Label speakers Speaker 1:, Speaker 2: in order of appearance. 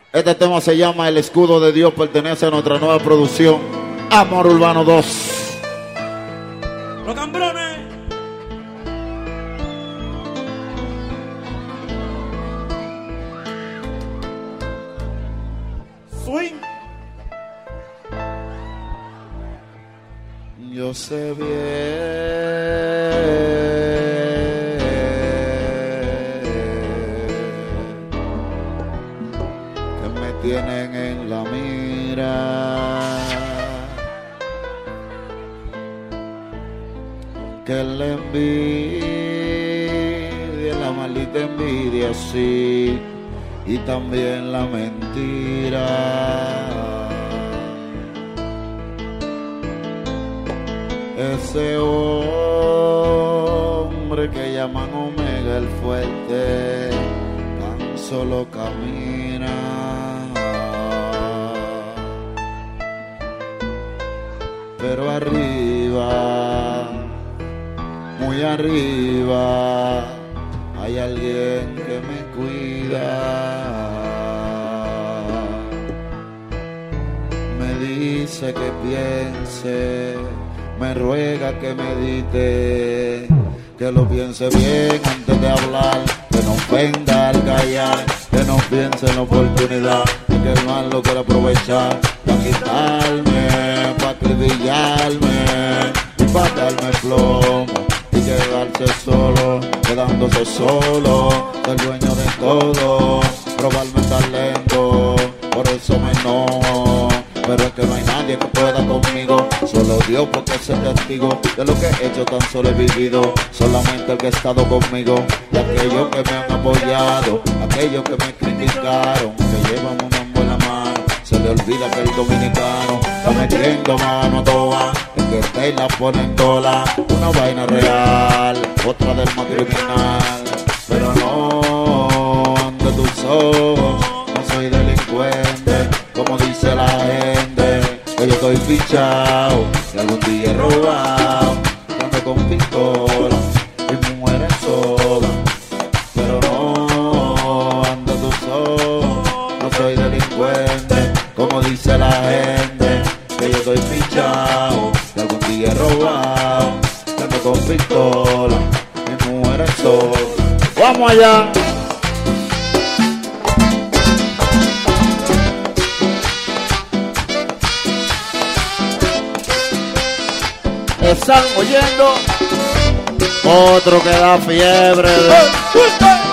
Speaker 1: Este tema se llama El Escudo de Dios, pertenece a nuestra nueva producción Amor Urbano 2.
Speaker 2: Los Cambrones. Swing.
Speaker 1: Yo sé bien que me tienen en la mira, que la envidia, la maldita envidia sí, y también la mentira. Ese hombre que llaman Omega el fuerte, tan solo camina. Pero arriba, muy arriba, hay alguien que me cuida. Me dice que piense, me ruega que medite, que lo piense bien antes de hablar, que no ofenda al callar, que no piense en la oportunidad, y que el mal lo quiera aprovechar, para quitarme, para acribillarme, y para darme plomo, y quedarse solo, quedándose solo, ser dueño de todo, robarme talento, por eso me enojo. Pero es que no hay nadie que pueda conmigo, solo Dios porque es el testigo de lo que he hecho, tan solo he vivido, solamente el que ha estado conmigo, y aquellos que me han apoyado, aquellos que me criticaron, que llevan una buena mano, se le olvida que el dominicano está metiendo mano a toa, el que te la ponen tola, una vaina real, otra del más criminal, pero no ante tus ojos, no soy delincuente, como dice la gente, que yo estoy fichado, que algún día he robado, que ando con pistola, y mujeres solas, pero no ando tus ojos, no soy delincuente, como dice la gente, que yo estoy fichado, que algún día he robado, que ando con pistola, y mujeres solas. ¡Vamos allá! Están oyendo otro que da fiebre.